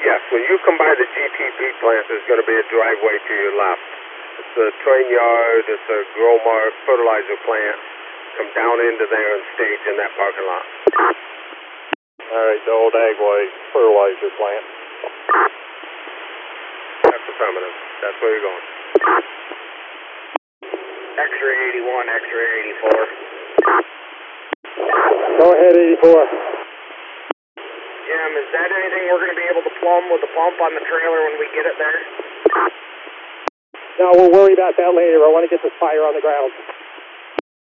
Yes, when you come by the GTP plant, there's going to be a driveway to your left. It's a train yard, it's a Growmark fertilizer plant. Come down into there and stage in that parking lot. Alright, the old Agway fertilizer plant. That's affirmative. That's where you're going. X-ray 81, X-ray 84. Go ahead, 84. Jim, is that anything we're going to be able to plumb with the pump on the trailer when we get it there? No, we'll worry about that later. I want to get this fire on the ground.